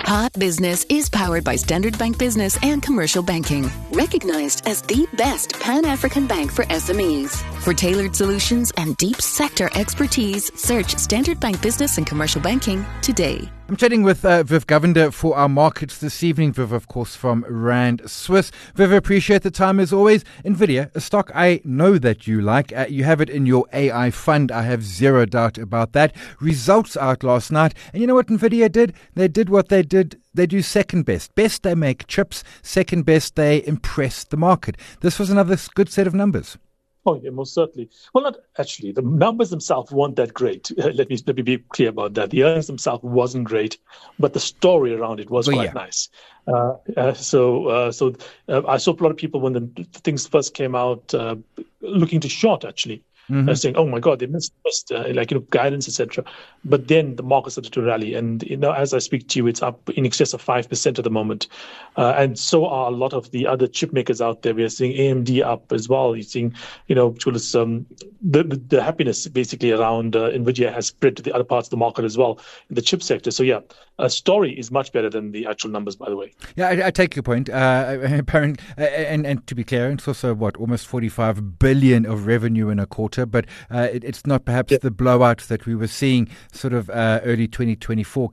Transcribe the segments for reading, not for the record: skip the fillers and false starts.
Hot Business is powered by Standard Bank Business and Commercial Banking, recognized as the best Pan-African bank for SMEs. For tailored solutions and deep sector expertise, search Standard Bank Business and Commercial Banking today. I'm chatting with Viv Govender for our markets this evening. Viv, of course, from Rand Swiss. Viv, appreciate the time as always. NVIDIA, a stock I know that you like. You have it in your AI fund. I have zero doubt about that. Results out last night. And you know what NVIDIA did? They did what they did. They do second best. Best, they make chips. Second best, they impress the market. This was another good set of numbers. Oh, yeah, most certainly. Well, not actually. The numbers themselves weren't that great. Let me be clear about that. The earnings themselves wasn't great, but the story around it was quite nice. So I saw a lot of people when the things first came out looking to short, actually. Saying, "Oh my God, they missed guidance, etc." But then the market started to rally, and as I speak to you, it's up in excess of 5% at the moment, and so are a lot of the other chip makers out there. We are seeing AMD up as well. You're seeing, the happiness basically around NVIDIA has spread to the other parts of the market as well in the chip sector. So yeah, a story is much better than the actual numbers, by the way. Yeah, I take your point. Apparent, and to be clear, it's also almost 45 billion of revenue in a quarter. But it's not perhaps the blowout that we were seeing sort of early 2024,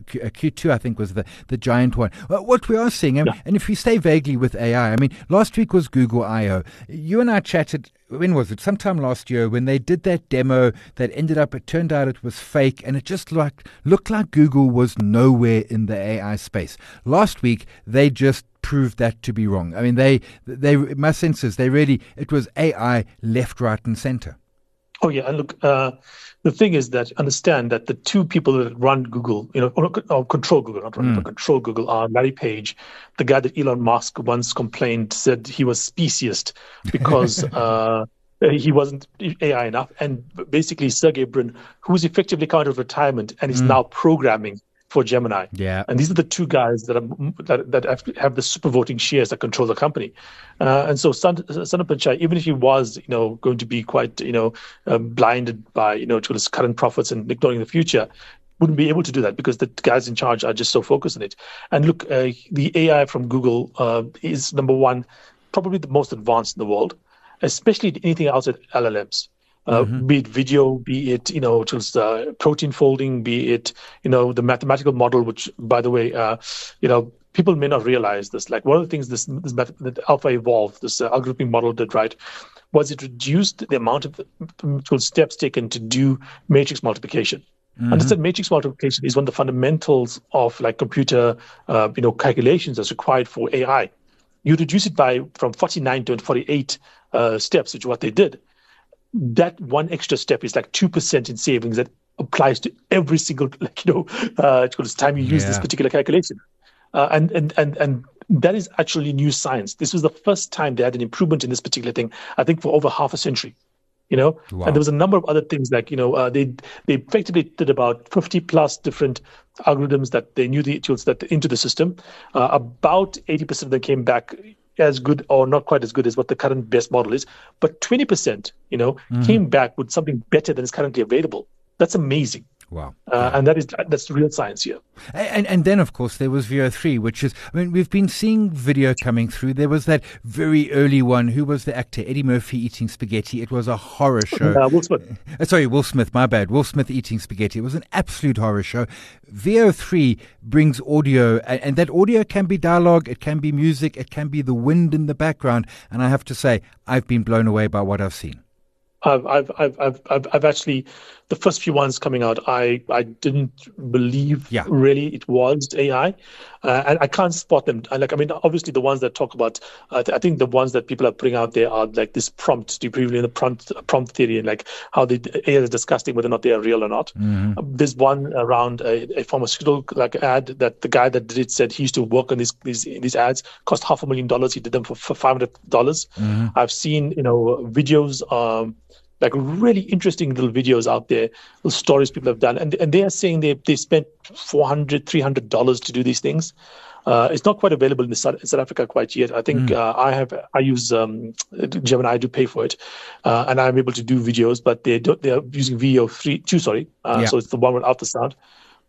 Q2 I think was the giant one. What we are seeing, and if we stay vaguely with AI, I mean, last week was Google I.O. You and I chatted, when was it? Sometime last year when they did that demo that it turned out it was fake, and it just looked like Google was nowhere in the AI space. Last week, they just proved that to be wrong. I mean, they my sense is it was AI left, right, and center. Oh yeah, and look, the thing is that understand that the two people that run Google, or control Google, not run, but control Google, are Larry Page, the guy that Elon Musk once said he was speciest because he wasn't AI enough, and basically Sergey Brin, who's effectively come out of retirement and is now programming for Gemini. Yeah. And these are the two guys that have the super voting shares that control the company. And so Sundar Pichai, even if he was, going to be quite, blinded by, to his current profits and ignoring the future, wouldn't be able to do that because the guys in charge are just so focused on it. And look, the AI from Google is, number one, probably the most advanced in the world, especially anything outside LLMs. Be it video, be it, just protein folding, be it, the mathematical model, which, by the way, people may not realize this. Like one of the things that Alpha Evolve, this algorithmic model did, right, was it reduced the amount of steps taken to do matrix multiplication. Understand matrix multiplication is one of the fundamentals of like computer, calculations that's required for AI. You reduce it from 49 to 48 steps, which is what they did. That one extra step is like 2% in savings that applies to every single, time you use this particular calculation. And that is actually new science. This was the first time they had an improvement in this particular thing, I think, for over half a century. Wow. And there was a number of other things like, they effectively did about 50 plus different algorithms that they knew the tools that into the system. About 80% of them came back as good or not quite as good as what the current best model is. But 20%, came back with something better than is currently available. That's amazing. Wow. And that's real science here. And then, of course, there was Veo 3, which is, we've been seeing video coming through. There was that very early one. Who was the actor? Eddie Murphy eating spaghetti. It was a horror show. Will Smith. Will Smith, my bad. Will Smith eating spaghetti. It was an absolute horror show. Veo 3 brings audio, and that audio can be dialogue, it can be music, it can be the wind in the background. And I have to say, I've been blown away by what I've seen. I've actually, the first few ones coming out, I didn't believe really it was AI, and I can't spot them. Obviously the ones that talk about, I think the ones that people are putting out there are like this prompt, debriefing the prompt theory, and like how the AI is discussing whether or not they are real or not. There's one around a pharmaceutical ad that the guy that did it said he used to work on these ads, cost $500,000. He did them for $500. I've seen videos. Like really interesting little videos out there, little stories people have done. And they are saying they spent $400, $300 to do these things. It's not quite available in South Africa quite yet. I think I use Gemini. I do pay for it, and I'm able to do videos. But they are using Veo 2. So it's the one without the sound.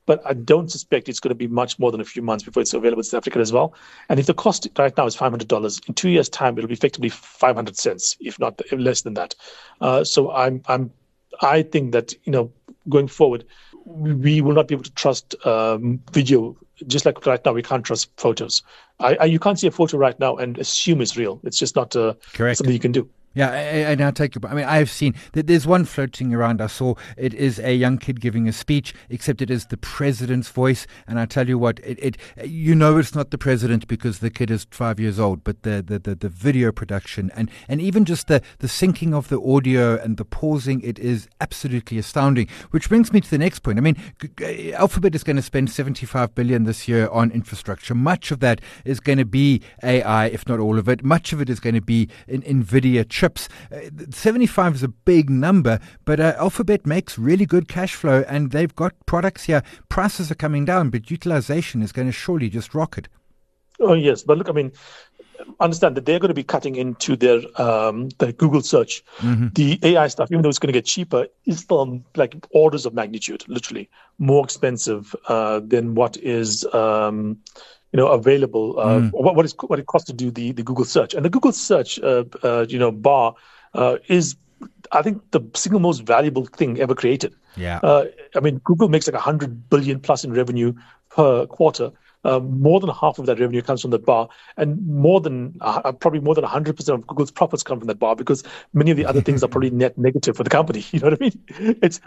but I don't suspect it's going to be much more than a few months before it's available in South Africa as well. And if the cost right now is $500, in 2 years' time, it'll be effectively 500 cents, if not less than that. So I think that, going forward, we will not be able to trust video, just like right now we can't trust photos. You can't see a photo right now and assume it's real. It's just not something you can do. Yeah, and I'll take I mean, I've seen that there's one floating around. I saw it is a young kid giving a speech, except it is the president's voice. And I tell you what, it's not the president because the kid is 5 years old, but the video production and even just the syncing of the audio and the pausing, it is absolutely astounding. Which brings me to the next point. I mean, Alphabet is going to spend $75 billion this year on infrastructure. Much of that is going to be AI, if not all of it. Much of it is going to be in NVIDIA chips. 75 is a big number, but Alphabet makes really good cash flow and they've got products here. Prices are coming down, but utilization is going to surely just rocket. Oh, yes. But look, I mean, understand that they're going to be cutting into their Google search. Mm-hmm. The AI stuff, even though it's going to get cheaper, is still like orders of magnitude, literally more expensive than what is available, what it costs to do the Google search. And the Google search, bar is, I think, the single most valuable thing ever created. Yeah. I mean, Google makes like 100 billion plus in revenue per quarter. More than half of that revenue comes from that bar, and probably more than 100% of Google's profits come from that bar, because many of the other things are probably net negative for the company. You know what I mean? It's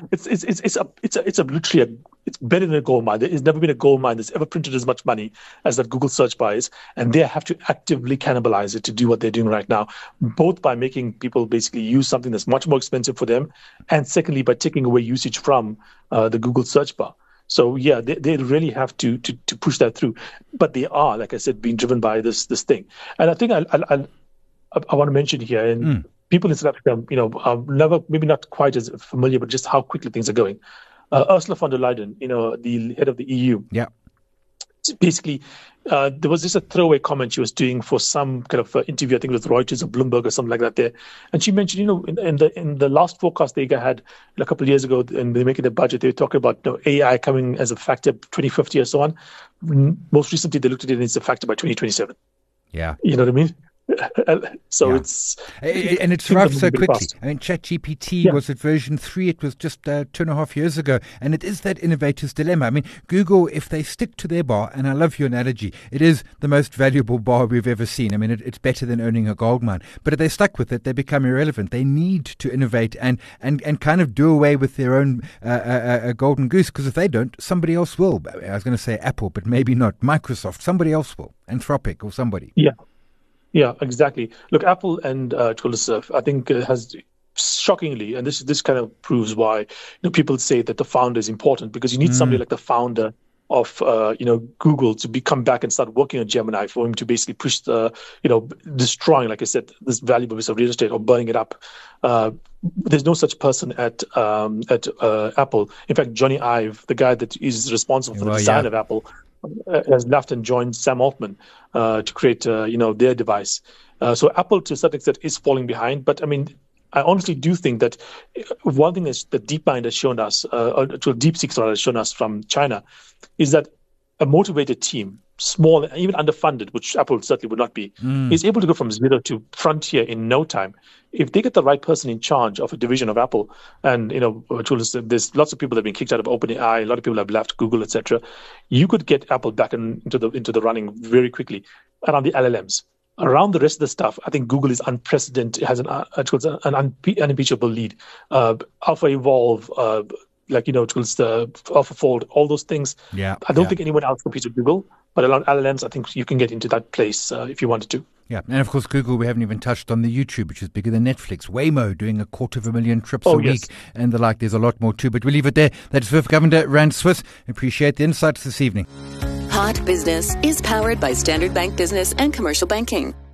better than a gold mine. There has never been a gold mine that's ever printed as much money as that Google search bar is, and they have to actively cannibalize it to do what they're doing right now, both by making people basically use something that's much more expensive for them, and secondly by taking away usage from the Google search bar. So yeah, they really have to push that through, but they are, like I said, being driven by this thing. And I think I want to mention here, and people in South Africa, are never, maybe not quite as familiar, but just how quickly things are going. Ursula von der Leyen, the head of the EU. Yeah. Basically, there was just a throwaway comment she was doing for some kind of interview, I think it was Reuters or Bloomberg or something like that there. And she mentioned, in the last forecast they had a couple of years ago, and they're making the budget, they were talking about AI coming as a factor 2050 or so on. Most recently, they looked at it and it's a factor by 2027. Yeah. You know what I mean? So yeah. It's arrived so quickly. Fast. I mean, ChatGPT was at version 3. It was just 2.5 years ago. And it is that innovator's dilemma. I mean, Google, if they stick to their bar, and I love your analogy, it is the most valuable bar we've ever seen. I mean, it's better than owning a gold mine. But if they stuck with it, they become irrelevant. They need to innovate and kind of do away with their own golden goose, because if they don't, somebody else will. I was going to say Apple, but maybe not. Microsoft, somebody else will. Anthropic or somebody. Yeah. Yeah, exactly. Look, Apple and I think has shockingly, and this kind of proves why people say that the founder is important, because you need somebody like the founder of Google to come back and start working on Gemini for him to basically push the destroying, like I said, this valuable piece of real estate or burning it up. There's no such person at Apple. In fact, Johnny Ive, the guy that is responsible for the design of Apple, has left and joined Sam Altman to create their device. So Apple, to a certain extent, is falling behind. But I mean, I honestly do think that one thing that DeepMind has shown us, or DeepSeek has shown us from China, is that a motivated team, small, even underfunded, which Apple certainly would not be, is able to go from zero to frontier in no time. If they get the right person in charge of a division of Apple, and there's lots of people that have been kicked out of OpenAI, a lot of people have left Google, etc. You could get Apple back into the running very quickly around the LLMs. Around the rest of the stuff, I think Google is unprecedented. It has an unimpeachable lead. Alpha Evolve, towards the AlphaFold, all those things. Yeah, I don't think anyone else competes with Google, but around LLMs, I think you can get into that place if you wanted to. Yeah, and of course, Google, we haven't even touched on the YouTube, which is bigger than Netflix. Waymo doing 250,000 trips a week and the like. There's a lot more too, but we'll leave it there. That's Viv Govender, Rand Swiss. Appreciate the insights this evening. Hot Business is powered by Standard Bank Business and Commercial Banking.